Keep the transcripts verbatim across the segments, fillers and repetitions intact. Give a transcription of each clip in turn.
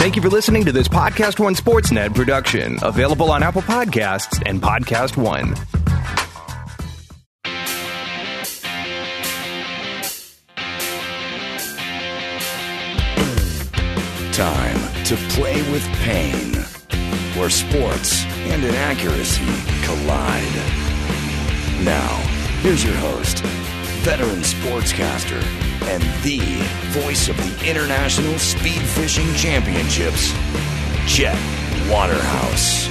Thank you for listening to this Podcast One Sportsnet production, available on Apple Podcasts and Podcast One. Time to play with pain, where sports and inaccuracy collide. Now, here's your host, veteran sportscaster, and the voice of the International Speed Fishing Championships, Jet Waterhouse.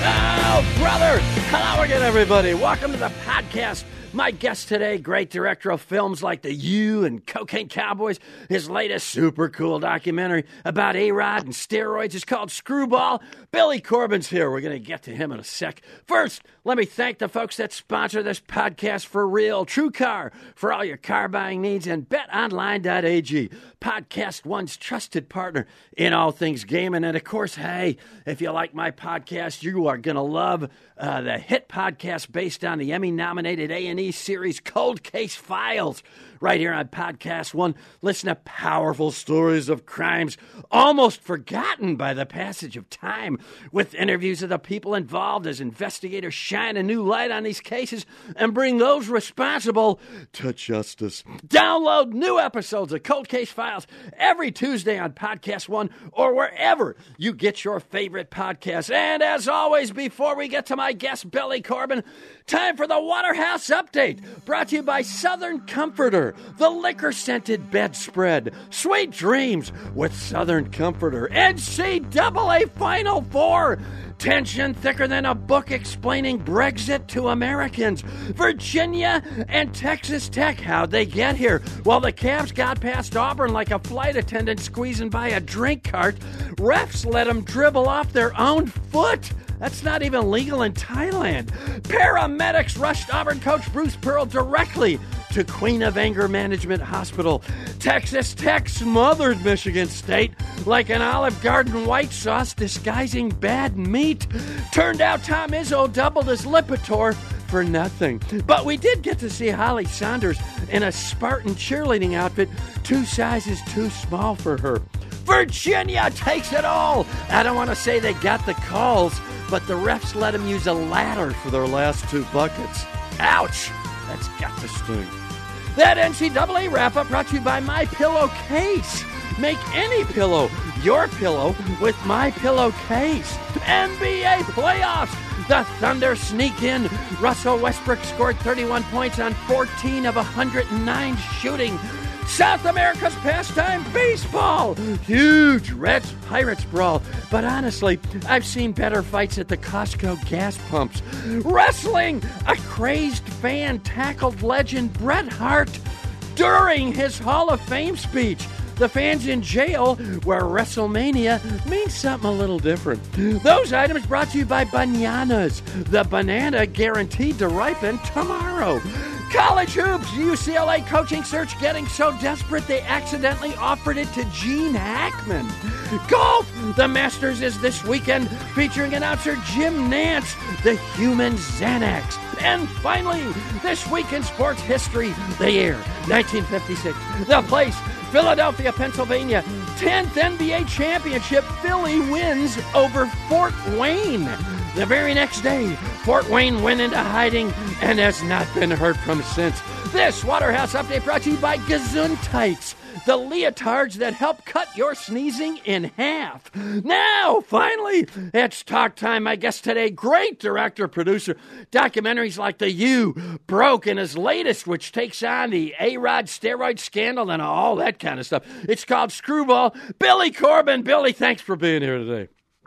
Oh, brother! Hello again, everybody. Welcome to the podcast. My guest today, great director of films like The U and Cocaine Cowboys. His latest super cool documentary about A-Rod and steroids is called Screwball. Billy Corbin's here. We're going to get to him in a sec. First, let me thank the folks that sponsor this podcast for real. TrueCar, for all your car buying needs, and bet online dot a g, Podcast One's trusted partner in all things gaming. And of course, hey, if you like my podcast, you are going to love uh, the hit podcast based on the Emmy-nominated A and E series Cold Case Files. Right here on Podcast One, listen to powerful stories of crimes almost forgotten by the passage of time, with interviews of the people involved as investigators shine a new light on these cases and bring those responsible to justice. Download new episodes of Cold Case Files every Tuesday on Podcast One or wherever you get your favorite podcasts. And as always, before we get to my guest, Billy Corbin, time for the Waterhouse Update, brought to you by Southern Comforter, the liquor-scented bedspread. Sweet dreams with Southern Comforter. N C double A Final Four. Tension thicker than a book explaining Brexit to Americans. Virginia and Texas Tech, how'd they get here? Well, the Cavs got past Auburn like a flight attendant squeezing by a drink cart. Refs let them dribble off their own foot. That's not even legal in Thailand. Paramedics rushed Auburn coach Bruce Pearl directly to Queen of Anger Management Hospital. Texas Tech smothered Michigan State like an Olive Garden white sauce disguising bad meat. Turned out Tom Izzo doubled as Lipitor for nothing. But we did get to see Holly Saunders in a Spartan cheerleading outfit, two sizes too small for her. Virginia takes it all. I don't want to say they got the calls, but the refs let them use a ladder for their last two buckets. Ouch! That's got to sting. That N C double A wrap-up brought to you by My Pillowcase. Make any pillow your pillow with My Pillowcase. N B A playoffs. The Thunder sneak in. Russell Westbrook scored thirty-one points on fourteen of one hundred nine shooting. South America's pastime, baseball. Huge Reds-Pirates brawl. But honestly, I've seen better fights at the Costco gas pumps. Wrestling. A crazed fan tackled legend Bret Hart during his Hall of Fame speech. The fans in jail, where WrestleMania means something a little different. Those items brought to you by Bananas, the banana guaranteed to ripen tomorrow. College hoops, U C L A coaching search getting so desperate they accidentally offered it to Gene Hackman. Golf, the Masters is this weekend, featuring announcer Jim Nantz, the human Xanax. And finally, this week in sports history, the year nineteen fifty-six, the place, Philadelphia, Pennsylvania, tenth N B A championship, Philly wins over Fort Wayne. The very next day, Fort Wayne went into hiding and has not been heard from since. This Waterhouse Update brought to you by Gesundheits, the leotards that help cut your sneezing in half. Now, finally, it's talk time. My guest today, great director, producer, documentaries like The U, Broke, and his latest, which takes on the A-Rod steroid scandal and all that kind of stuff. It's called Screwball. Billy Corbin. Billy, thanks for being here today.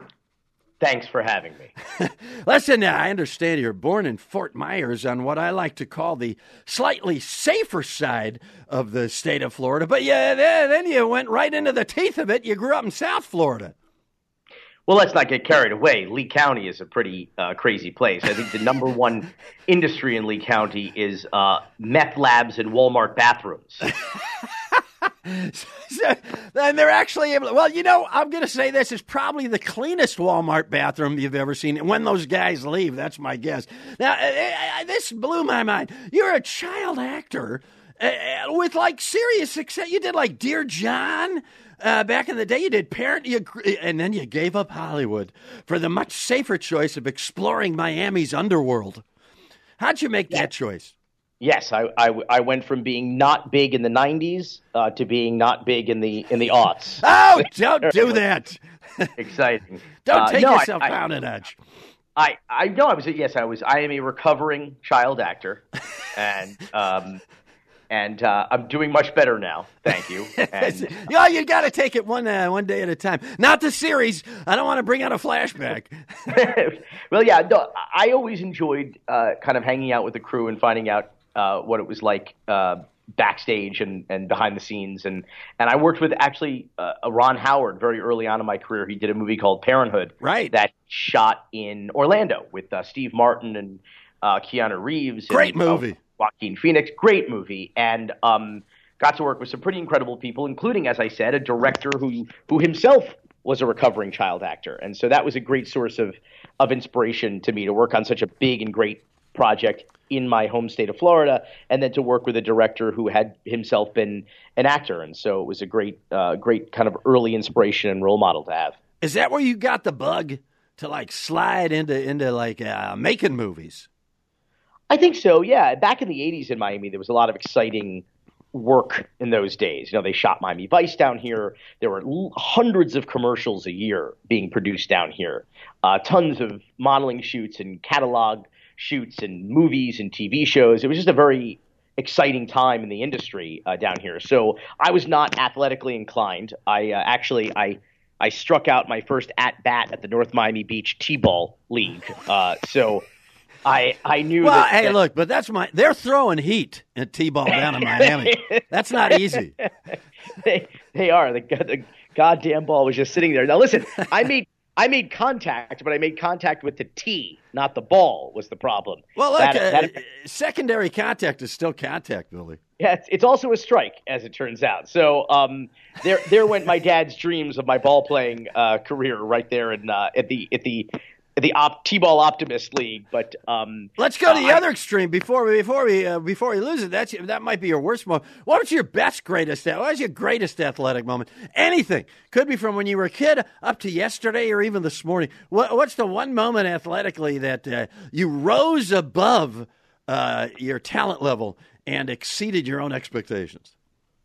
Thanks for having me. Listen, I understand you're born in Fort Myers on what I like to call the slightly safer side of the state of Florida. But yeah, then you went right into the teeth of it. You grew up in South Florida. Well, let's not get carried away. Lee County is a pretty uh, crazy place. I think the number one industry in Lee County is uh, meth labs and Walmart bathrooms. And they're actually able to, well, you know, I'm going to say this is probably the cleanest Walmart bathroom you've ever seen. When those guys leave, that's my guess. Now, uh, this blew my mind. You're a child actor uh, with, like, serious success. You did, like, Dear John. uh, back in the day, you did Parent, you, and then you gave up Hollywood for the much safer choice of exploring Miami's underworld. How'd you make yeah. that choice? Yes, I, I, I went from being not big in the nineties uh, to being not big in the in the aughts. Oh, don't do that. Exciting. Don't take uh, no, yourself I, down I, a notch. I, I know I was yes I was I am a recovering child actor, and um and uh, I'm doing much better now. Thank you. And, yeah, you got to take it one uh, one day at a time. Not the series. I don't want to bring out a flashback. Well, yeah, no, I always enjoyed uh, kind of hanging out with the crew and finding out uh, what it was like uh, backstage and, and behind the scenes. And, and I worked with actually uh, Ron Howard very early on in my career. He did a movie called Parenthood, right? That shot in Orlando with uh, Steve Martin and uh, Keanu Reeves. Great and, movie. Uh, Joaquin Phoenix, great movie, and um, got to work with some pretty incredible people, including, as I said, a director who who himself was a recovering child actor. And so that was a great source of, of inspiration to me to work on such a big and great project in my home state of Florida, and then to work with a director who had himself been an actor. And so it was a great, uh, great kind of early inspiration and role model to have. Is that where you got the bug to like slide into, into like uh, making movies? I think so, yeah. Back in the eighties in Miami, there was a lot of exciting work in those days. You know, they shot Miami Vice down here. There were l- hundreds of commercials a year being produced down here. Uh, tons of modeling shoots and catalog shoots and movies and T V shows. It was just a very exciting time in the industry uh, down here. So I was not athletically inclined. I uh, actually I I struck out my first at bat at the North Miami Beach T-ball league. Uh, so. I, I knew well, that. Hey, that, look, but that's my. They're throwing heat at T-ball down in Miami. That's not easy. they they are. The, the goddamn ball was just sitting there. Now listen, I made I made contact, but I made contact with the tee, not the ball. Was the problem? Well, look, that, uh, that, secondary contact is still contact, Billy. Yeah, it's, it's also a strike, as it turns out. So um, there there went my dad's dreams of my ball playing uh, career right there in uh, at the at the. The op- T-ball optimist league, but um, let's go to the uh, other extreme before we before we uh, before we lose it. That's that might be your worst moment. What was your best, greatest? What was your greatest athletic moment? Anything could be from when you were a kid up to yesterday or even this morning. What, what's the one moment athletically that uh, you rose above uh, your talent level and exceeded your own expectations?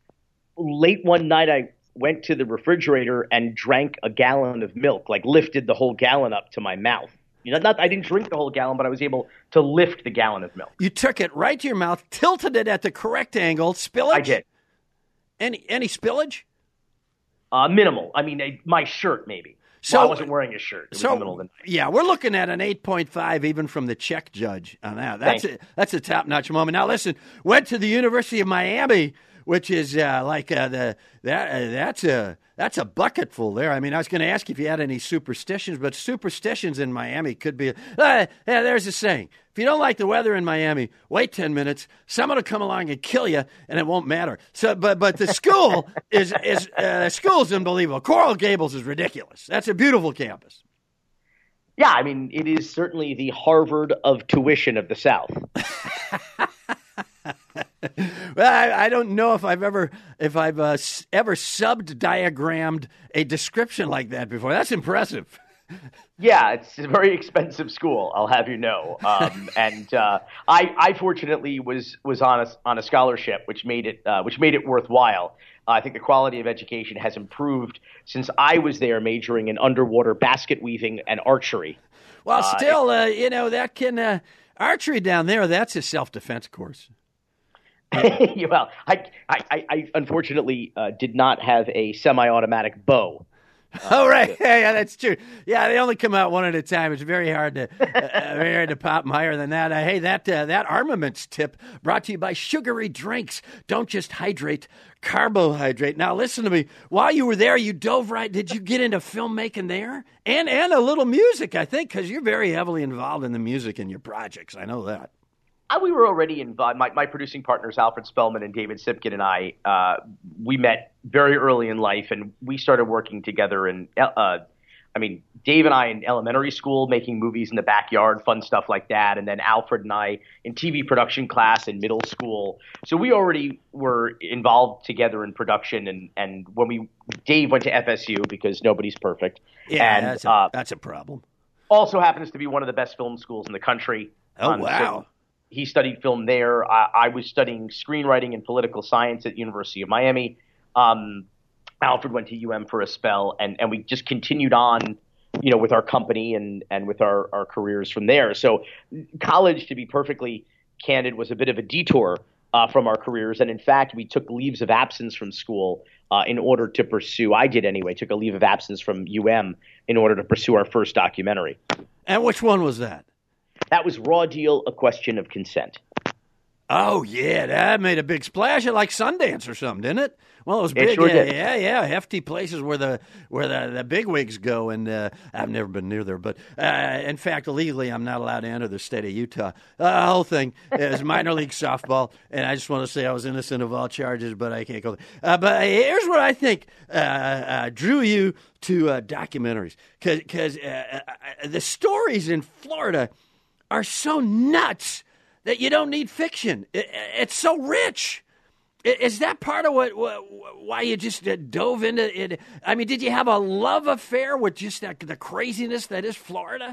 Late one night, I went to the refrigerator and drank a gallon of milk, like lifted the whole gallon up to my mouth. You know, not I didn't drink the whole gallon, but I was able to lift the gallon of milk. You took it right to your mouth, tilted it at the correct angle. Spillage? I did. Any any spillage? Uh, minimal. I mean, I, my shirt maybe. So well, I wasn't wearing a shirt. It was so, in the middle of the night. Yeah, we're looking at an eight point five even from the Czech judge on that. That's a, that's a top-notch moment. Now, listen, went to the University of Miami, which is uh, like uh, the that uh, that's a that's a bucketful there. I mean, I was going to ask if you had any superstitions, but superstitions in Miami could be. Uh, yeah, there's a saying: if you don't like the weather in Miami, wait ten minutes. Someone will come along and kill you, and it won't matter. So, but but the school is is uh, school's unbelievable. Coral Gables is ridiculous. That's a beautiful campus. Yeah, I mean, it is certainly the Harvard of tuition of the South. Well, I, I don't know if I've ever if I've uh, ever subbed diagrammed a description like that before. That's impressive. Yeah, it's a very expensive school, I'll have you know. Um, and uh, I, I fortunately was was on a on a scholarship, which made it uh, which made it worthwhile. Uh, I think the quality of education has improved since I was there, majoring in underwater basket weaving and archery. Well, uh, still, uh, you know that can uh, archery down there. That's a self defense course. well, I, I, I unfortunately uh, did not have a semi-automatic bow. Uh, oh, right. Yeah, yeah, that's true. Yeah, they only come out one at a time. It's very hard to uh, very hard to pop them higher than that. Uh, hey, that uh, that armaments tip brought to you by Sugary Drinks. Don't just hydrate, carbohydrate. Now, listen to me. While you were there, you dove right. Did you get into filmmaking there? And, and a little music, I think, because you're very heavily involved in the music in your projects. I know that. We were already involved. My, my producing partners, Alfred Spellman and David Sipkin, and I, uh, we met very early in life, and we started working together in uh, I mean, Dave and I in elementary school making movies in the backyard, fun stuff like that. And then Alfred and I in T V production class in middle school. So we already were involved together in production. And, and when we, Dave went to F S U because nobody's perfect. Yeah, and, that's, a, uh, that's a problem. Also happens to be one of the best film schools in the country. Oh, um, wow. So he studied film there. I, I was studying screenwriting and political science at University of Miami. Um, Alfred went to U M for a spell, and, and we just continued on, you know, with our company and, and with our, our careers from there. So college, to be perfectly candid, was a bit of a detour uh, from our careers. And in fact, we took leaves of absence from school uh, in order to pursue, I did anyway, took a leave of absence from U M in order to pursue our first documentary. And which one was that? That was Raw Deal, A Question of Consent. Oh, yeah, that made a big splash at like Sundance or something, didn't it? Well, it was It big. sure yeah, did. yeah, yeah, hefty places where the where the, the big wigs go, and uh, I've never been near there. But uh, in fact, illegally, I'm not allowed to enter the state of Utah. Uh, the whole thing is minor league softball, and I just want to say I was innocent of all charges, but I can't go there. Uh, but here's what I think uh, uh, drew you to uh, documentaries, because uh, uh, the stories in Florida are so nuts that you don't need fiction. It, it's so rich. Is that part of what, what why you just uh, dove into it? I mean, did you have a love affair with just that, the craziness that is Florida?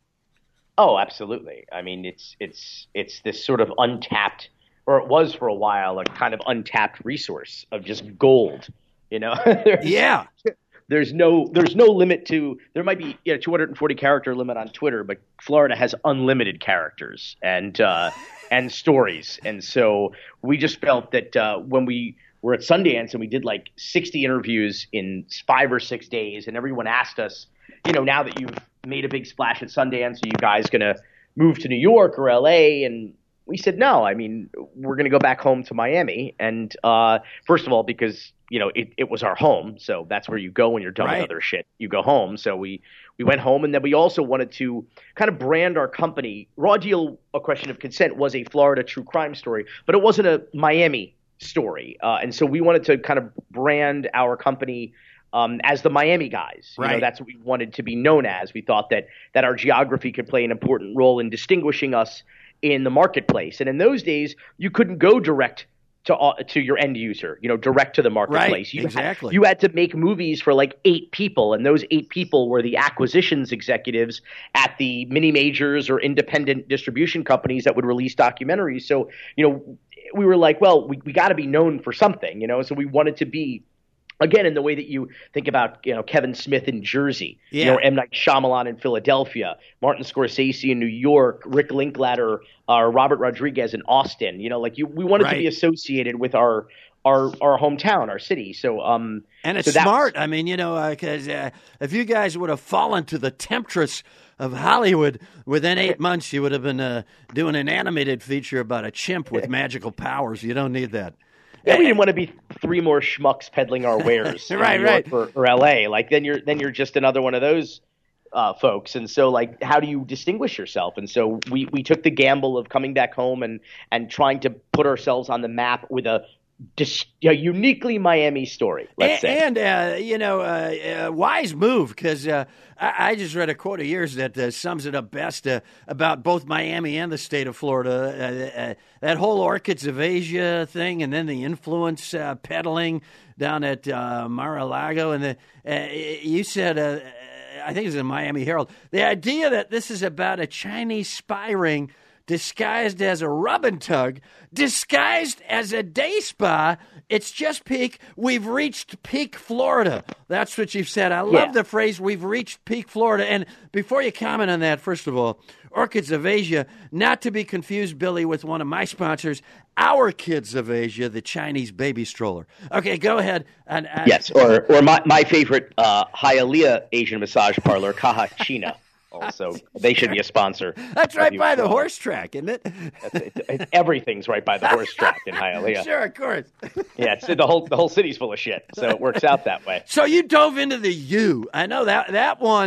Oh, absolutely. I mean, it's it's it's this sort of untapped, or it was for a while, a kind of untapped resource of just gold. You know, there's, Yeah. There's no there's no limit to. There might be you know, two hundred forty character limit on Twitter, but Florida has unlimited characters and uh, and stories. And so we just felt that uh, when we were at Sundance and we did like sixty interviews in five or six days, and everyone asked us, you know, now that you've made a big splash at Sundance, are you guys going to move to New York or L A? And we said no. I mean, we're going to go back home to Miami. And uh, first of all, because you know, it, it was our home. So that's where you go when you're done Right. with other shit. You go home. So we, we went home, and then we also wanted to kind of brand our company. Raw Deal, A Question of Consent was a Florida true crime story, but it wasn't a Miami story. Uh, and so we wanted to kind of brand our company um, as the Miami guys. You Right. know, that's what we wanted to be known as. We thought that that our geography could play an important role in distinguishing us in the marketplace. And in those days, you couldn't go direct to uh, to your end user, you know, direct to the marketplace. Right, you exactly. Had, you had to make movies for like eight people, and those eight people were the acquisitions executives at the mini majors or independent distribution companies that would release documentaries. So, you know, we were like, well, we, we got to be known for something, you know, so we wanted to be, again, in the way that you think about, you know, Kevin Smith in Jersey, Yeah. you know, M. Night Shyamalan in Philadelphia, Martin Scorsese in New York, Rick Linklater, uh, Robert Rodriguez in Austin. You know, like you, we wanted Right. to be associated with our our our hometown, our city. So, um, And it's so that smart. was- I mean, you know, because uh, if you guys would have fallen to the temptress of Hollywood within eight months, you would have been uh, doing an animated feature about a chimp with magical powers. You don't need that. Yeah, we didn't want to be three more schmucks peddling our wares, in Right, New York right. or, or L A. Like then you're then you're just another one of those uh, folks. And so, like, how do you distinguish yourself? And so we we took the gamble of coming back home and and trying to put ourselves on the map with a, dis- a uniquely Miami story. Let's say. And, and uh, you know, uh, uh, wise move, because uh, I, I just read a quote of yours that uh, sums it up best uh, about both Miami and the state of Florida. Uh, uh, that whole Orchids of Asia thing, and then the influence uh, peddling down at uh, Mar-a-Lago. And the, uh, you said, uh, I think it was in Miami Herald, the idea that this is about a Chinese spy ring disguised as a rub and tug, disguised as a day spa. It's just peak. We've reached peak Florida. That's what you've said. I love Yeah. the phrase, we've reached peak Florida. And before you comment on that, first of all, Orchids of Asia, not to be confused, Billy, with one of my sponsors, Our Kids of Asia, the Chinese baby stroller. Okay, go ahead. And, and Yes, or or my my favorite uh, Hialeah Asian massage parlor, Kaha China. Also, they should be a sponsor. That's of right you by as the well. horse track, isn't it? It's, it's, it's, everything's right by the horse track in Hialeah. Sure, of course. Yeah, it's, the whole the whole city's full of shit, so it works out that way. So you dove into the U. I know that that one.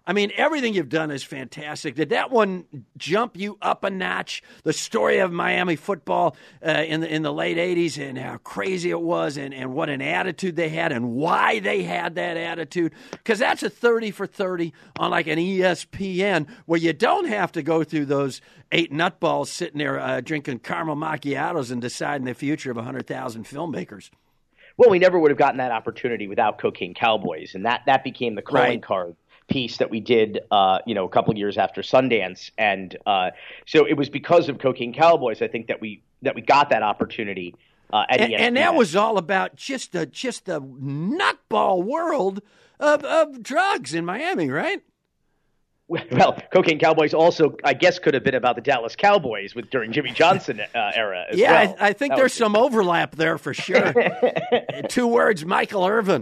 I mean, everything you've done is fantastic. Did that one jump you up a notch? The story of Miami football uh, in the in the late eighties and how crazy it was and, and what an attitude they had and why they had that attitude. Because that's a thirty for thirty on like an E S P N where you don't have to go through those eight nutballs sitting there uh, drinking caramel macchiatos and deciding the future of one hundred thousand filmmakers. Well, we never would have gotten that opportunity without Cocaine Cowboys, and that, that became the calling Right. card piece that we did, uh, you know, a couple of years after Sundance, and uh, so it was because of Cocaine Cowboys, I think, that we that we got that opportunity uh, at And, E S P N. and that was all about just the just the nutball world of, of drugs in Miami, right? Well, Cocaine Cowboys also, I guess, could have been about the Dallas Cowboys with during Jimmy Johnson uh, era as Yeah, well. I, I think That there's was- some overlap there for sure. Two words, Michael Irvin.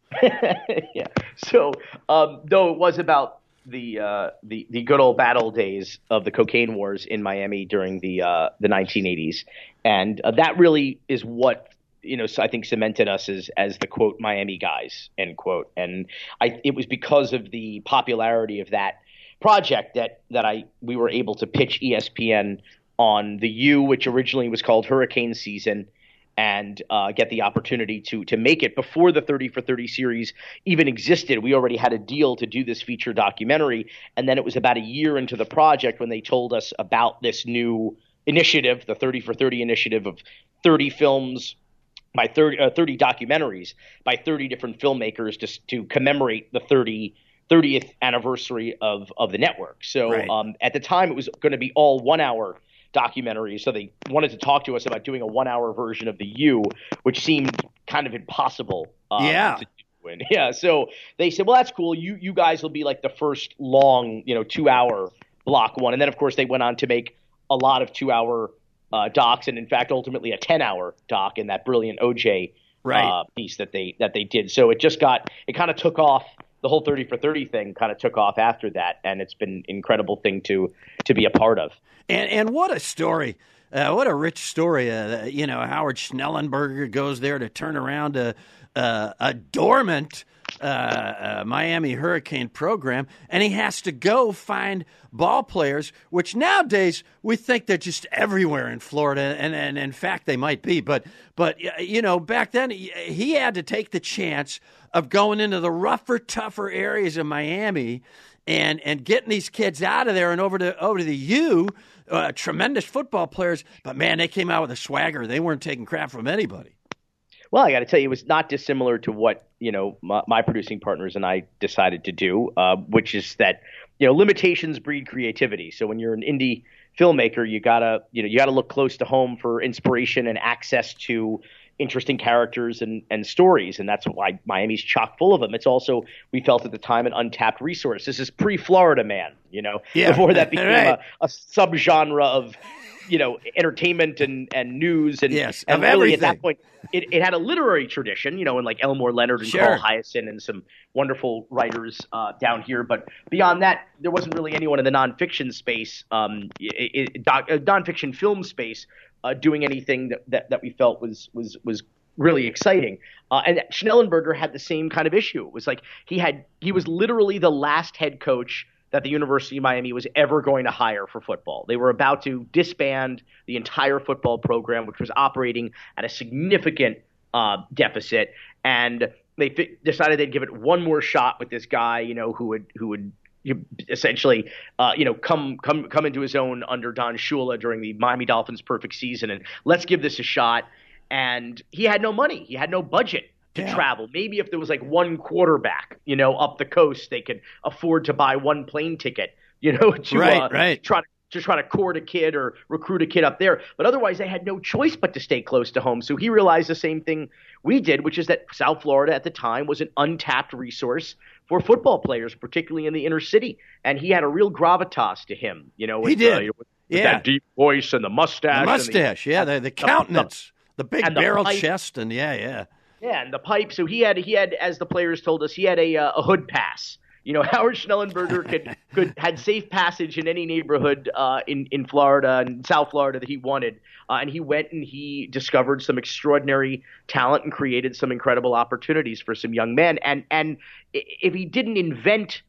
yeah. So, um, though it was about the uh, the the good old bad old days of the cocaine wars in Miami during the uh, the nineteen eighties, and uh, that really is what you know I think cemented us as as the quote Miami guys end quote, and I it was because of the popularity of that project that that I we were able to pitch E S P N on the U, which originally was called Hurricane Season, and uh, get the opportunity to to make it before the thirty for thirty series even existed. We already had a deal to do this feature documentary, and then it was about a year into the project when they told us about this new initiative, the thirty for thirty initiative of thirty films by thirty, uh, thirty documentaries by thirty different filmmakers to, to commemorate the thirtieth anniversary of, of the network. So Right. um, at the time, it was going to be all one-hour documentaries. So they wanted to talk to us about doing a one-hour version of the U, which seemed kind of impossible. Um, Yeah. To do. And, yeah. So they said, well, that's cool. You you guys will be like the first long, you know, two-hour block one. And then, of course, they went on to make a lot of two-hour uh, docs, and in fact, ultimately a ten-hour doc in that brilliant O J Right. uh, piece that they that they did. So it just got it kind of took off. The whole thirty for thirty thing kind of took off after that, and it's been an incredible thing to to be a part of. And and what a story. Uh, what a rich story. Uh, you know, Howard Schnellenberger goes there to turn around a, a, a dormant uh, uh, Miami Hurricane program, and he has to go find ball players, which nowadays we think they're just everywhere in Florida, and, and in fact they might be. But, but you know, back then he, he had to take the chance of going into the rougher, tougher areas of Miami and and getting these kids out of there and over to over to the U. Uh, tremendous football players, but man, they came out with a swagger. They weren't taking crap from anybody. Well, I got to tell you, it was not dissimilar to what you know my, my producing partners and I decided to do, uh, which is that you know limitations breed creativity. So when you're an indie filmmaker, you gotta you know you gotta look close to home for inspiration and access to interesting characters and, and stories, and that's why Miami's chock full of them. It's also, we felt at the time, an untapped resource. This is pre-Florida Man, you know, Yeah. before that became Right. a, a subgenre of, you know, entertainment and, and news. And, Yes, and of really at that everything. point, it, it had a literary tradition, you know, and like Elmore Leonard and Sure. Carl Hyacin and some wonderful writers uh, down here. But beyond that, there wasn't really anyone in the nonfiction space, um, it, it, doc, uh, nonfiction film space, Uh, doing anything that, that, that we felt was was was really exciting. Uh, and Schnellenberger had the same kind of issue. It was like he had he was literally the last head coach that the University of Miami was ever going to hire for football. They were about to disband the entire football program, which was operating at a significant uh, deficit, and they fi- decided they'd give it one more shot with this guy, you know, who would who would. You essentially, uh, you know, come come come into his own under Don Shula during the Miami Dolphins' perfect season, and let's give this a shot. And he had no money, he had no budget to Yeah. travel. Maybe if there was like one quarterback, you know, up the coast, they could afford to buy one plane ticket, you know, to Right, uh, right. try to. to try to court a kid or recruit a kid up there. But otherwise, they had no choice but to stay close to home. So he realized the same thing we did, which is that South Florida at the time was an untapped resource for football players, particularly in the inner city. And he had a real gravitas to him, you know, with, He did. Uh, with, with Yeah. that deep voice and the mustache. The and mustache, yeah, the, the countenance, the big and the barrel pipe. chest, and yeah, yeah. Yeah, and the pipe. So he had, he had, as the players told us, he had a, uh, a hood pass. You know, Howard Schnellenberger could, could had safe passage in any neighborhood uh, in in Florida and South Florida that he wanted, uh, and he went and he discovered some extraordinary talent and created some incredible opportunities for some young men. And and if he didn't invent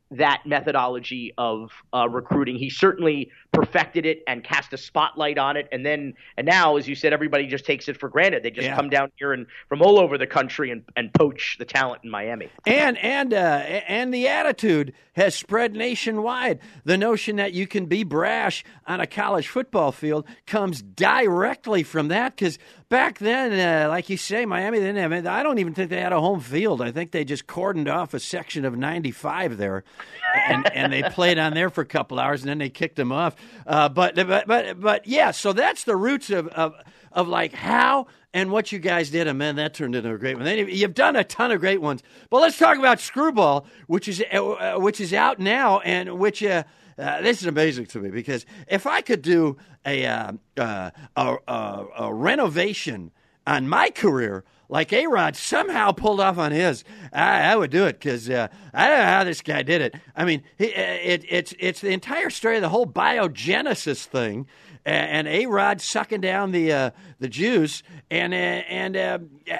that methodology of uh, recruiting. He certainly perfected it and cast a spotlight on it. And then, and now, as you said, everybody just takes it for granted. They just yeah. come down here and from all over the country and, and poach the talent in Miami. And and uh, and the attitude has spread nationwide. The notion that you can be brash on a college football field comes directly from that. Because back then, uh, like you say, Miami didn't have it. I don't even think they had a home field. I think they just cordoned off a section of ninety-five there, and, and they played on there for a couple hours, and then they kicked them off. Uh, but but but but yeah, so that's the roots of of, of like how and what you guys did, and man, that turned into a great one. Then you've done a ton of great ones, but let's talk about Screwball, which is uh, which is out now, and which uh, uh, this is amazing to me because if I could do a uh, uh, a, a, a renovation on my career like A-Rod somehow pulled off on his, I, I would do it because uh, I don't know how this guy did it. I mean, he, it, it's it's the entire story of the whole biogenesis thing, and A-Rod sucking down the uh, the juice, and uh, and uh,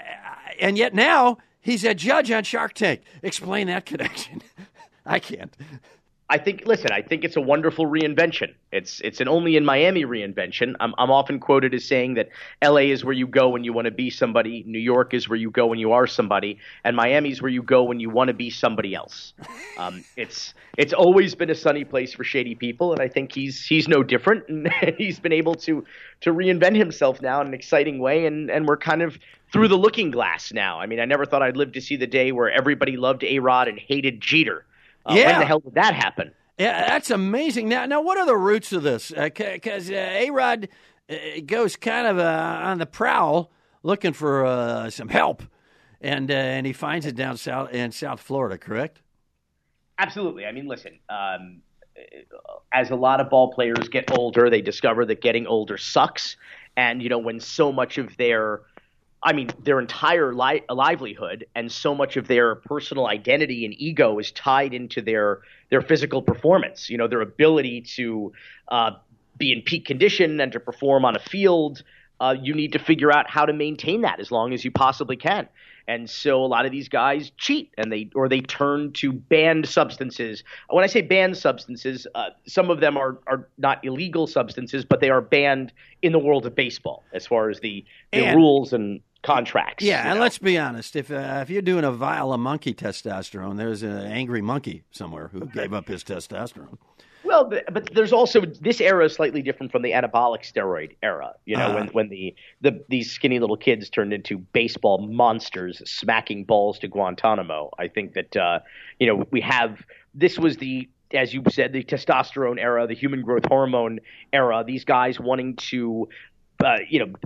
and yet now he's a judge on Shark Tank. Explain that connection. I can't. I think, listen, I think it's a wonderful reinvention. It's it's an only in Miami reinvention. I'm I'm often quoted as saying that L A is where you go when you want to be somebody, New York is where you go when you are somebody, and Miami is where you go when you want to be somebody else. Um, it's it's always been a sunny place for shady people, and I think he's he's no different, and he's been able to to reinvent himself now in an exciting way, and and we're kind of through the looking glass now. I mean, I never thought I'd live to see the day where everybody loved A-Rod and hated Jeter. Uh, yeah. When the hell did that happen? Yeah, that's amazing. Now, now, what are the roots of this? Because uh, uh, A-Rod uh, goes kind of uh, on the prowl, looking for uh, some help, and uh, and he finds it down south in South Florida. Correct? Absolutely. I mean, listen. Um, as a lot of ball players get older, they discover that getting older sucks, and you know when so much of their I mean, their entire li- livelihood and so much of their personal identity and ego is tied into their their physical performance. You know, their ability to uh, be in peak condition and to perform on a field. Uh, you need to figure out how to maintain that as long as you possibly can. And so a lot of these guys cheat, and they or they turn to banned substances. When I say banned substances, uh, some of them are are not illegal substances, but they are banned in the world of baseball as far as the, the and- rules and contracts. Yeah, and know? let's be honest. If uh, if you're doing a vial of monkey testosterone, there's an angry monkey somewhere who gave up his testosterone. Well, but there's also this era is slightly different from the anabolic steroid era. You know, uh, when when the, the these skinny little kids turned into baseball monsters, smacking balls to Guantanamo. I think that uh, you know we have this was the as you said the testosterone era, the human growth hormone era. These guys wanting to uh, you know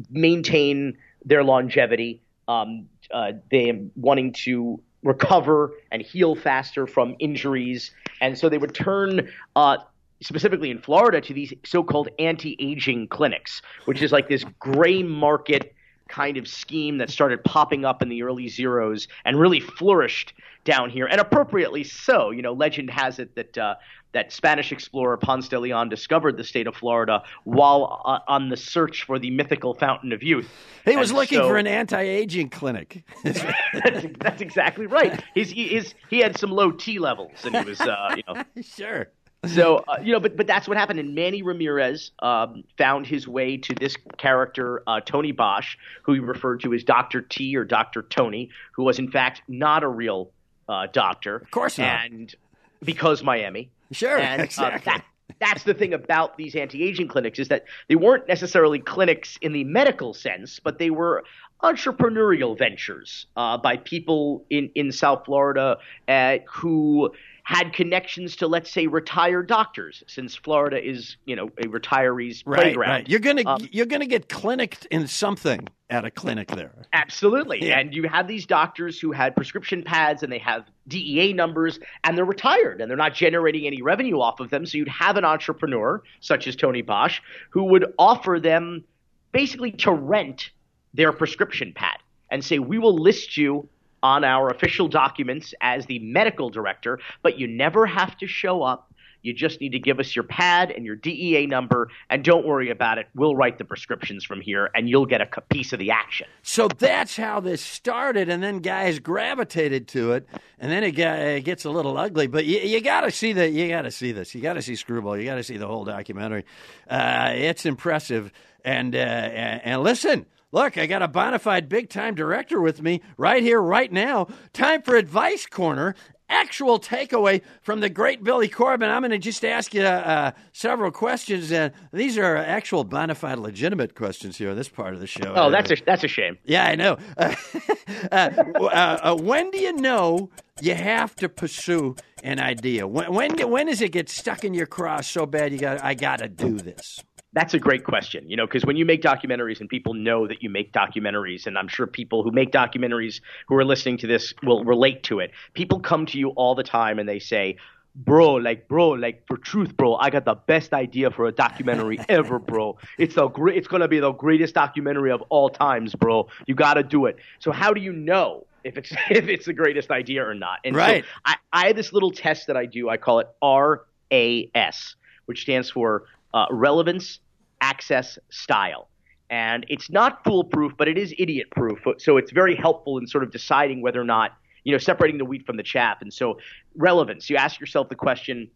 maintain their longevity, um, uh, they wanting to recover and heal faster from injuries. And so they would turn, uh, specifically in Florida, to these so-called anti-aging clinics, which is like this gray market kind of scheme that started popping up in the early zeros and really flourished down here, and appropriately so. You know, legend has it that uh, that Spanish explorer Ponce de Leon discovered the state of Florida while uh, on the search for the mythical fountain of youth. He was and looking so, for an anti-aging clinic. that's, that's exactly right. He's, he, is, he had some low T levels, and he was, uh, you know. Sure. So, uh, you know, but but that's what happened. And Manny Ramirez um, found his way to this character, uh, Tony Bosch, who he referred to as Doctor T or Doctor Tony, who was in fact not a real uh, doctor. Of course not. And because Miami. Sure, and, exactly. Uh, that, that's the thing about these anti-aging clinics is that they weren't necessarily clinics in the medical sense, but they were entrepreneurial ventures uh, by people in, in South Florida uh, who – had connections to, let's say, retired doctors, since Florida is, you know, a retiree's right, playground. Right. You're gonna um, you're gonna get clinicked in something at a clinic there. Absolutely, yeah. And you have these doctors who had prescription pads and they have D E A numbers, and they're retired and they're not generating any revenue off of them. So you'd have an entrepreneur such as Tony Bosch who would offer them basically to rent their prescription pad and say, we will list you on our official documents as the medical director, but you never have to show up. You just need to give us your pad and your D E A number, and don't worry about it. We'll write the prescriptions from here, and you'll get a piece of the action. So that's how this started, and then guys gravitated to it, and then it, got, it gets a little ugly. But you, you got to see that. You got to see this. You got to see Screwball. You got to see the whole documentary. Uh, it's impressive. And uh, and, and listen. Look, I got a bona fide big-time director with me right here, right now. Time for Advice Corner. Actual takeaway from the great Billy Corben. I'm going to just ask you uh, several questions. Uh, these are actual bona fide, legitimate questions here on this part of the show. Oh, that's a that's a shame. Yeah, I know. Uh, uh, uh, when do you know you have to pursue an idea? When when, when does it get stuck in your craw so bad you got I got to do this? That's a great question, you know, because when you make documentaries and people know that you make documentaries, and I'm sure people who make documentaries who are listening to this will relate to it. People come to you all the time and they say, bro, like, bro, like, for truth, bro, I got the best idea for a documentary ever, bro. It's the great. It's going to be the greatest documentary of all times, bro. You got to do it. So how do you know if it's if it's the greatest idea or not? And right. so I, I have this little test that I do. I call it R A S, which stands for uh, relevance, access, style. And it's not foolproof, but it is idiot proof. So it's very helpful in sort of deciding whether or not, you know, separating the wheat from the chaff. And so relevance, you ask yourself the question,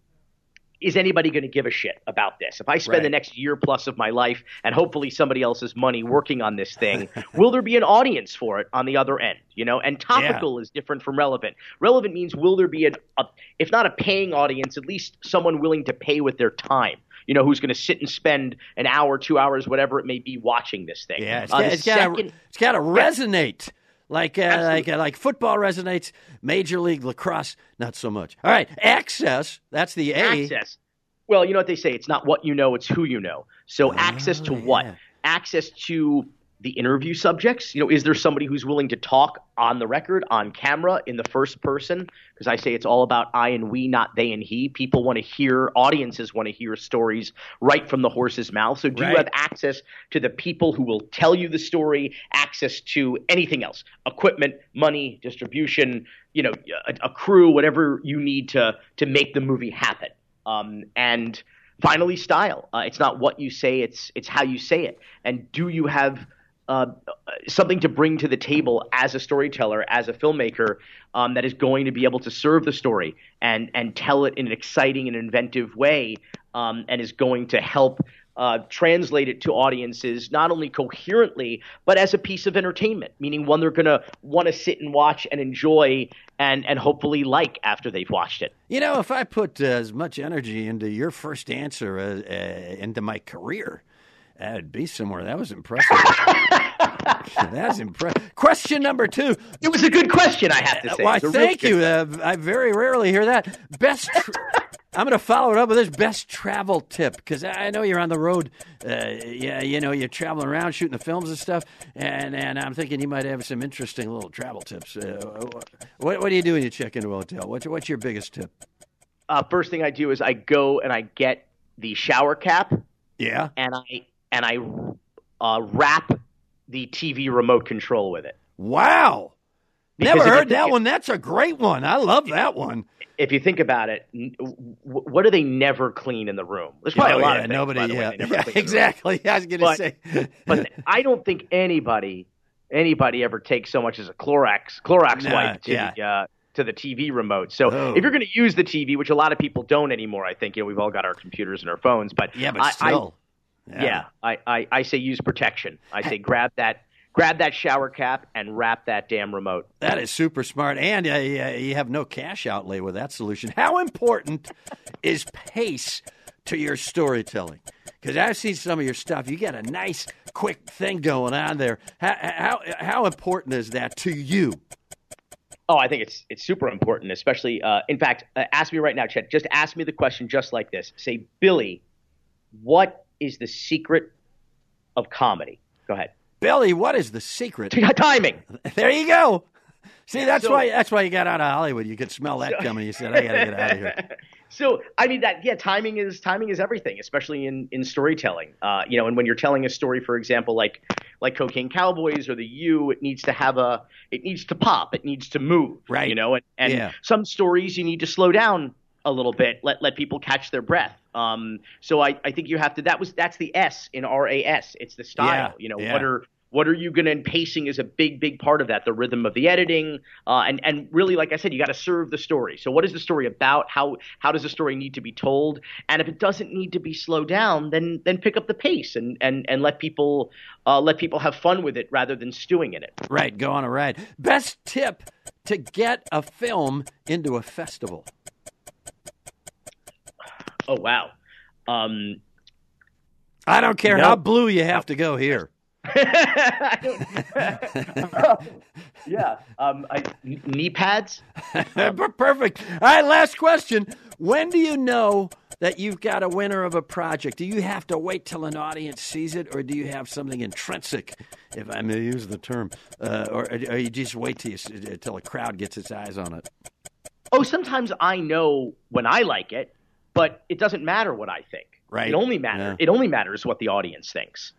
is anybody going to give a shit about this? If I spend right. the next year plus of my life and hopefully somebody else's money working on this thing, will there be an audience for it on the other end? You know, and topical yeah. is different from relevant. Relevant means will there be an, a, if not a paying audience, at least someone willing to pay with their time? You know, who's going to sit and spend an hour, two hours, whatever it may be, watching this thing. Yeah, it's uh, got to resonate. Like uh, like uh, like football resonates, Major League Lacrosse, not so much. All right, access, that's the A. Access. Well, you know what they say, it's not what you know, it's who you know. So oh, access to what? Yeah. Access to the interview subjects. You know, is there somebody who's willing to talk on the record, on camera, in the first person? Because I say it's all about I and we, not they and he. People want to hear, audiences want to hear stories right from the horse's mouth. So do right. you have access to the people who will tell you the story, access to anything else, equipment, money, distribution, you know, a, a crew, whatever you need to to make the movie happen. Um, and finally, style. Uh, it's not what you say, it's it's how you say it. And do you have Uh, something to bring to the table as a storyteller, as a filmmaker, um, that is going to be able to serve the story and and tell it in an exciting and inventive way, um, and is going to help uh, translate it to audiences not only coherently but as a piece of entertainment, meaning one they're going to want to sit and watch and enjoy and and hopefully like after they've watched it. You know, if I put uh, as much energy into your first answer as, uh, into my career, that'd be somewhere. That was impressive. That's impressive. Question number two. It was a good question, I have to say. Why, thank you. Uh, I very rarely hear that. Best. Tr- I'm going to follow it up with this best travel tip, because I know you're on the road. Uh, yeah, you know, you're traveling around shooting the films and stuff, and, and I'm thinking you might have some interesting little travel tips. Uh, what, what do you do when you check into a hotel? What's, what's your biggest tip? Uh, first thing I do is I go and I get the shower cap. Yeah. And I and I uh, wrap the T V remote control with it. Wow. Because Never heard you, that one. That's a great one. I love that one. If you think about it, what do they never clean in the room? There's probably oh, a lot yeah, of things, nobody. by the Yeah, way, they never yeah clean in the exactly. room. I was going to say. But I don't think anybody anybody ever takes so much as a Clorox Clorox Nah, wipe to yeah. the, uh, to the T V remote. So oh. if you're going to use the T V, which a lot of people don't anymore, I think, you know, we've all got our computers and our phones, but yeah, but I, still. I, yeah, yeah I, I, I say use protection. I say grab that. Grab that shower cap and wrap that damn remote. That is super smart. And uh, you have no cash outlay with that solution. How important is pace to your storytelling? Because I've seen some of your stuff. You got a nice, quick thing going on there. How, how, how important is that to you? Oh, I think it's it's super important, especially, uh, in fact, uh, ask me right now, Chet. Just ask me the question just like this. Say, Billy, what is the secret of comedy? Go ahead. Billy, what is the secret? Timing. There you go. See, that's so, why that's why you got out of Hollywood. You could smell that so, coming. You said, I got to get out of here. So, I mean, that yeah, timing is timing is everything, especially in, in storytelling. Uh, you know, and when you're telling a story, for example, like like Cocaine Cowboys or The U, it needs to have a it needs to pop. It needs to move. Right. You know, and, and yeah. some stories you need to slow down a little bit, let let people catch their breath. Um, so I, I think you have to. That was that's the S in R A S. It's the style. Yeah, you know, yeah. what are what are you going to? And pacing is a big big part of that. The rhythm of the editing, uh, and and really, like I said, you got to serve the story. So what is the story about? How how does the story need to be told? And if it doesn't need to be slowed down, then then pick up the pace and and and let people uh, let people have fun with it rather than stewing in it. Right, go on a ride. Best tip to get a film into a festival. Oh, wow. Um, I don't care no. how blue you have to go here. I don't, yeah. Um, I, knee pads? Perfect. All right, last question. When do you know that you've got a winner of a project? Do you have to wait till an audience sees it, or do you have something intrinsic, if I may use the term, uh, or, or you just wait till, you, till a crowd gets its eyes on it? Oh, sometimes I know when I like it, but it doesn't matter what I think. Right. It only matters. Yeah. It only matters what the audience thinks.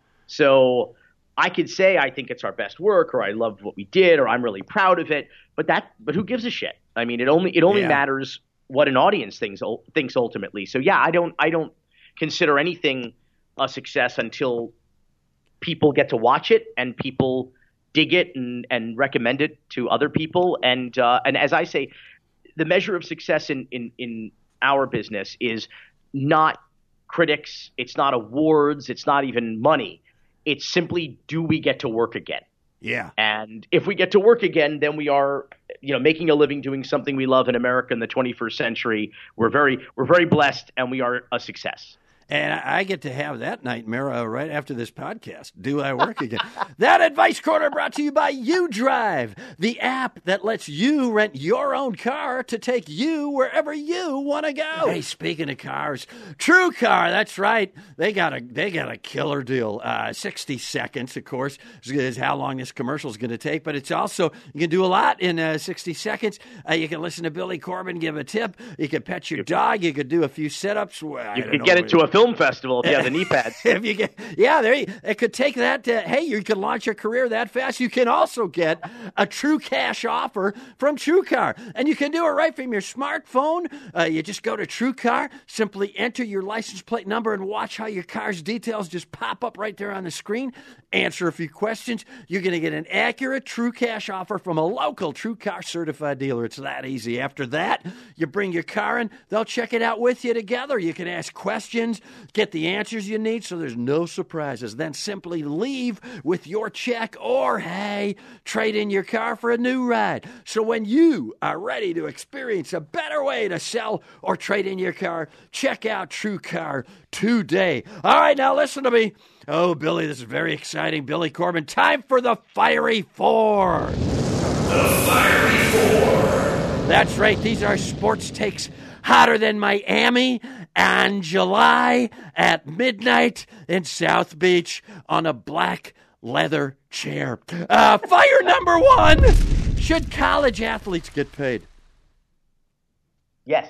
So I could say I think it's our best work, or I loved what we did, or I'm really proud of it. But that, but who gives a shit? I mean, it only it only Yeah. matters what an audience thinks thinks ultimately. So yeah, I don't I don't consider anything a success until people get to watch it and people dig it and, and recommend it to other people. And uh, and as I say, the measure of success in in in our business is not critics, it's not awards, it's not even money. It's simply, do we get to work again? Yeah. And if we get to work again, then we are, you know, making a living doing something we love in America in the twenty-first century. We're very, we're very blessed, and we are a success. And I get to have that nightmare uh, right after this podcast. Do I work again? That Advice Corner brought to you by UDrive, the app that lets you rent your own car to take you wherever you want to go. Hey, speaking of cars, True Car, that's right. They got a they got a killer deal. Uh, sixty seconds, of course, is how long this commercial is going to take. But it's also, you can do a lot in uh, sixty seconds. Uh, you can listen to Billy Corbin give a tip. You can pet your dog. You could do a few sit-ups. Well, you could get into a film festival if you have the knee pads. if you get, yeah, there you, it could take that to, hey, you can launch your career that fast. You can also get a true cash offer from TrueCar, and you can do it right from your smartphone. Uh, you just go to TrueCar, simply enter your license plate number, and watch how your car's details just pop up right there on the screen. Answer a few questions. You're going to get an accurate true cash offer from a local TrueCar certified dealer. It's that easy. After that, you bring your car in. They'll check it out with you together. You can ask questions, get the answers you need, so there's no surprises. Then simply leave with your check, or, hey, trade in your car for a new ride. So when you are ready to experience a better way to sell or trade in your car, check out TrueCar today. All right, now listen to me. Oh, Billy, this is very exciting. Billy Corbin, time for the Fiery Four. The Fiery Four. That's right. These are sports takes hotter than Miami and July at midnight in South Beach on a black leather chair. Uh, fire number one. Should college athletes get paid? Yes.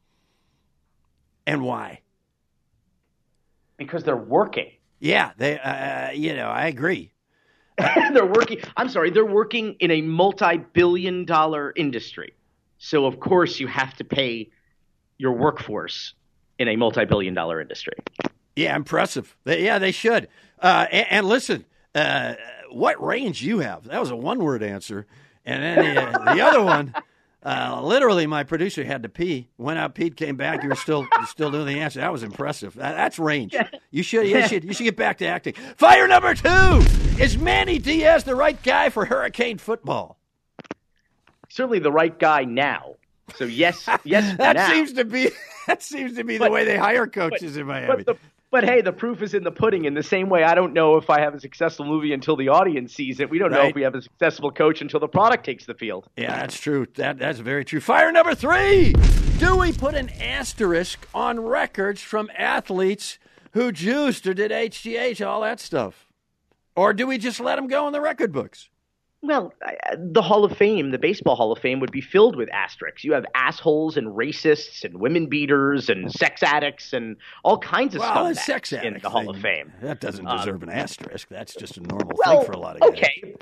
And why? Because they're working. Yeah, they. Uh, you know, I agree. They're working. I'm sorry. They're working in a multi-billion dollar industry. So, of course, you have to pay your workforce in a multi-billion dollar industry. Yeah, impressive. They, yeah, they should. Uh, and, and listen, uh, what range you have? That was a one-word answer. And then the, uh, the other one, uh, literally my producer had to pee. Went out, peed, came back. You were still you're still doing the answer. That was impressive. That, that's range. You should, you should you should get back to acting. Fire number two. Is Manny Diaz the right guy for Hurricane football? Certainly the right guy now. So yes, yes. that now. seems to be that seems to be but, the way they hire coaches but, in Miami. But, the, but hey, the proof is in the pudding. In the same way, I don't know if I have a successful movie until the audience sees it. We don't right. know if we have a successful coach until the product takes the field. Yeah, that's true. That that's very true. Fire number three. Do we put an asterisk on records from athletes who juiced or did H G H, all that stuff? Or do we just let them go in the record books? Well, the Hall of Fame, the Baseball Hall of Fame, would be filled with asterisks. You have assholes and racists and women beaters and sex addicts and all kinds of well, stuff sex in the Hall thing, of Fame. That doesn't deserve um, an asterisk. That's just a normal well, thing for a lot of guys. Okay,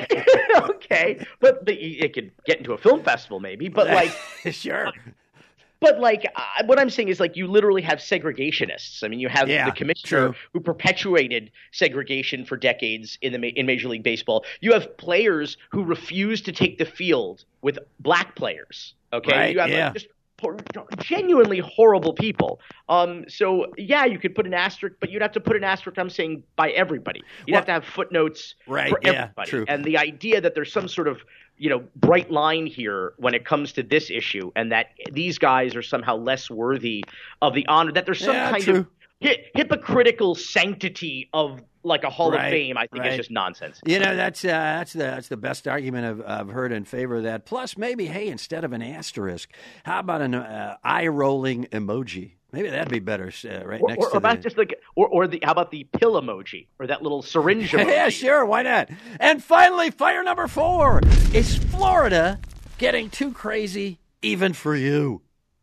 but, okay, but the, it could get into a film festival maybe. But like, sure. But, like, uh, what I'm saying is, like, you literally have segregationists. I mean, you have Yeah, the commissioner true. who perpetuated segregation for decades in the ma- in Major League Baseball. You have players who refuse to take the field with black players. Okay, Right, you have yeah. like, just por- genuinely horrible people. Um, so yeah, you could put an asterisk, but you'd have to put an asterisk. I'm saying by everybody. You'd Well- have to have footnotes Right, for yeah, everybody. true. And the idea that there's some sort of you know, bright line here when it comes to this issue, and that these guys are somehow less worthy of the honor, that there's some Yeah, kind true. of hi- hypocritical sanctity of like a Hall Right, of Fame, I think right. is just nonsense. You know, that's uh, that's the that's the best argument I've, I've heard in favor of that. Plus, maybe, hey, instead of an asterisk, how about an uh, eye-rolling emoji? Maybe that'd be better, uh, right Or, next or, to or about the... just like, or, or the how about the pill emoji or that little syringe emoji? Yeah, sure, why not? And finally, fire number four. Is Florida getting too crazy even for you?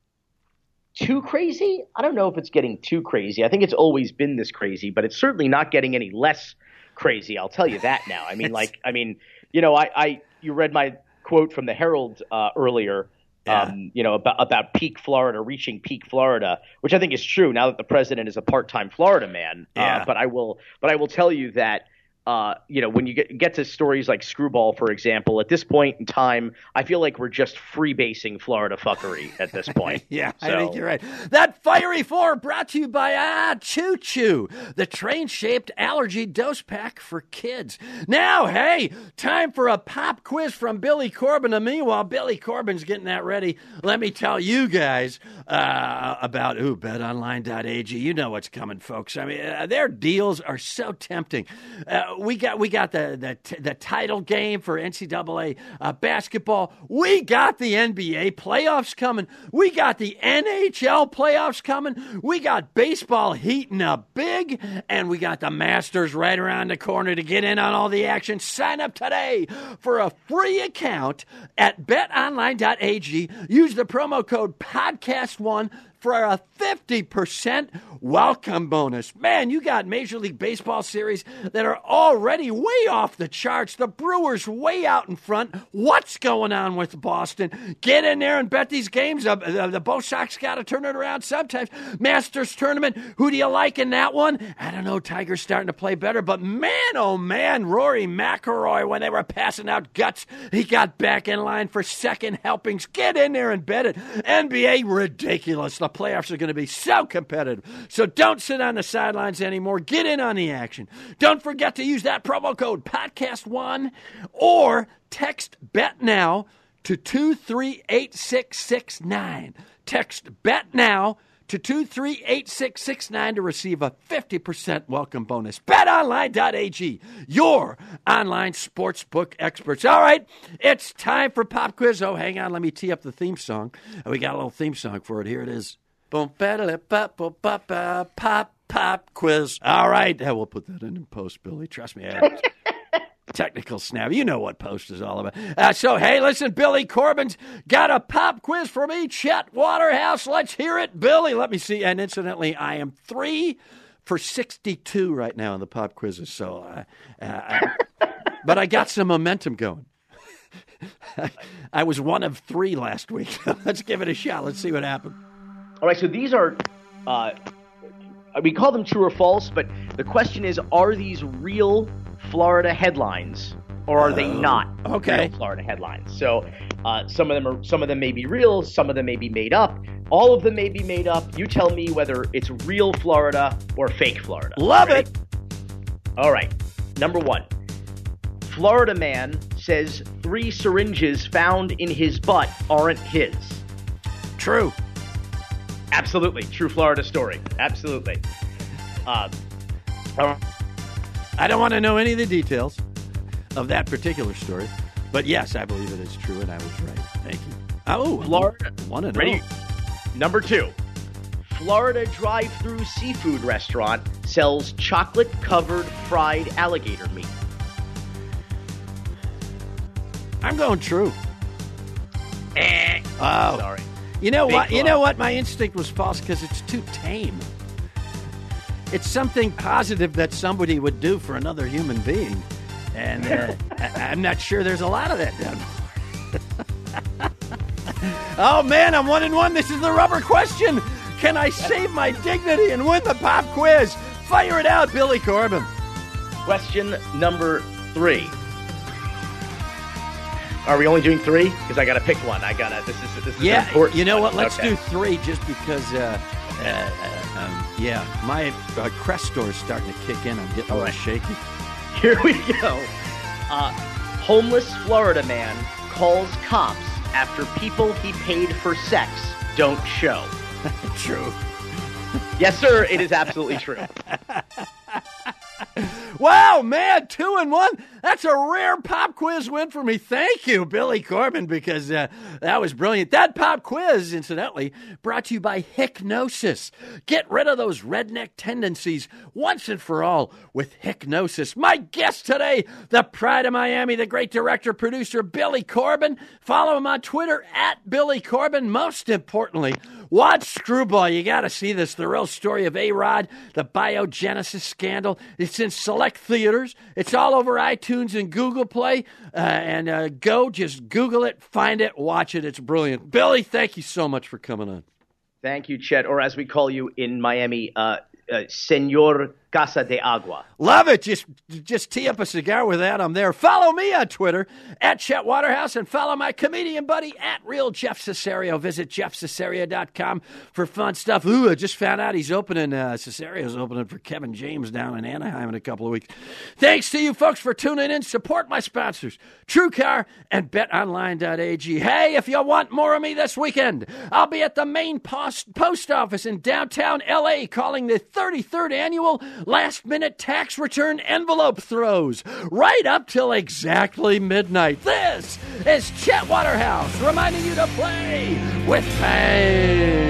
Too crazy? I don't know if it's getting too crazy. I think it's always been this crazy, but it's certainly not getting any less crazy. I'll tell you that now. I mean, like, I mean, you know, I, I you read my quote from the Herald uh, earlier. Yeah. Um, you know, about about peak Florida, reaching peak Florida, which I think is true now that the president is a part-time Florida man. Yeah. Uh, but I will, but I will tell you that, uh, you know, when you get get to stories like Screwball, for example, at this point in time, I feel like we're just freebasing Florida fuckery at this point. Yeah, I So- think you're right. That Fiery Four brought to you by Ah Choo Choo, the train-shaped allergy dose pack for kids. Now, hey, time for a pop quiz from Billy Corbin and me. While Billy Corbin's getting that ready, let me tell you guys uh, about ooh, bet online dot a g. You know what's coming, folks. I mean, uh, their deals are so tempting. Uh, we got we got the the, t- the title game for N C double A uh, basketball. We got the N B A playoffs coming. We got the N H L playoffs coming. We got baseball heating up big, and we got the Masters right around the corner. To get in on all the action, sign up today for a free account at bet online dot a g. Use the promo code podcast one for a fifty percent welcome bonus. Man, you got Major League Baseball series that are already way off the charts. The Brewers way out in front. What's going on with Boston? Get in there and bet these games. Uh, the, the Bo Sox got to turn it around sometimes. Masters tournament, who do you like in that one? I don't know. Tiger's starting to play better, but man, oh man, Rory McIlroy, when they were passing out guts, he got back in line for second helpings. Get in there and bet it. N B A, ridiculous. The playoffs are going to be so competitive. So don't sit on the sidelines anymore. Get in on the action. Don't forget to use that promo code podcast one or text BETNOW to two three eight six six nine. Text BETNOW to two three eight six six nine to receive a fifty percent welcome bonus. bet online dot a g, your online sportsbook experts. All right, it's time for Pop Quiz. Oh, hang on. Let me tee up the theme song. We got a little theme song for it. Here it is. Boom, pop, pop, pop, pop quiz. All right. Yeah, we'll put that in in post, Billy. Trust me. I Technical snap. You know what post is all about. Uh, so, hey, listen, Billy Corbin's got a pop quiz for me. Chet Waterhouse, let's hear it. Billy, let me see. And incidentally, I am three for sixty-two right now in the pop quizzes. So, uh, uh, I, but I got some momentum going. I was one of three last week. Let's give it a shot. Let's see what happened. All right, so these are, uh, we call them true or false, but the question is, are these real Florida headlines or are they not okay. real Florida headlines? So uh, some of them are, some of them may be real, some of them may be made up. All of them may be made up. You tell me whether it's real Florida or fake Florida. Love Ready? it. All right, number one. Florida man says three syringes found in his butt aren't his. True. Absolutely. True Florida story. Absolutely. Uh, uh, I don't want to know any of the details of that particular story, but yes, I believe it is true, and I was right. Thank you. Oh, Florida. One and Ready? oh. Number two. Florida drive-through seafood restaurant sells chocolate-covered fried alligator meat. I'm going true. Eh. Oh, Sorry. You know Big what? You flaw. know what? My instinct was false because it's too tame. It's something positive that somebody would do for another human being, and uh, I, I'm not sure there's a lot of that down there. Oh, man, I'm one and one. This is the rubber question. Can I save my dignity and win the pop quiz? Fire it out, Billy Corbin. Question number three. Are we only doing three? Because I got to pick one. I got to, this is, this is yeah, important. You know what? Let's okay. do three just because, uh, uh, uh, um, yeah, my uh, Crestor is starting to kick in. I'm getting a little right. shaky. Here we go. Uh, homeless Florida man calls cops after people he paid for sex don't show. True. Yes, sir. It is absolutely true. Wow, man, two and one. That's a rare pop quiz win for me. Thank you, Billy Corbin, because uh, that was brilliant. That pop quiz, incidentally, brought to you by Hypnosis. Get rid of those redneck tendencies once and for all with Hypnosis. My guest today, the pride of Miami, the great director, producer, Billy Corbin. Follow him on Twitter, at Billy Corbin. Most importantly, watch Screwball. You got to see this. The real story of A-Rod, the biogenesis scandal. It's in select theaters. It's all over iTunes and Google Play. Uh, and uh, go, just Google it, find it, watch it. It's brilliant. Billy, thank you so much for coming on. Thank you, Chet, or as we call you in Miami, uh, uh, Senor Casa de Agua. Love it. Just just tee up a cigar with that. I'm there. Follow me on Twitter, at Chet Waterhouse, and follow my comedian buddy, at Real Jeff Cesario. Visit jeff cesario dot com for fun stuff. Ooh, I just found out he's opening, uh, Cesario's opening for Kevin James down in Anaheim in a couple of weeks. Thanks to you folks for tuning in. Support my sponsors, TrueCar and bet online dot a g. Hey, if you want more of me this weekend, I'll be at the main post, post office in downtown L A calling the thirty-third annual last-minute tax return envelope throws, right up till exactly midnight. This is Chet Waterhouse reminding you to play with pain.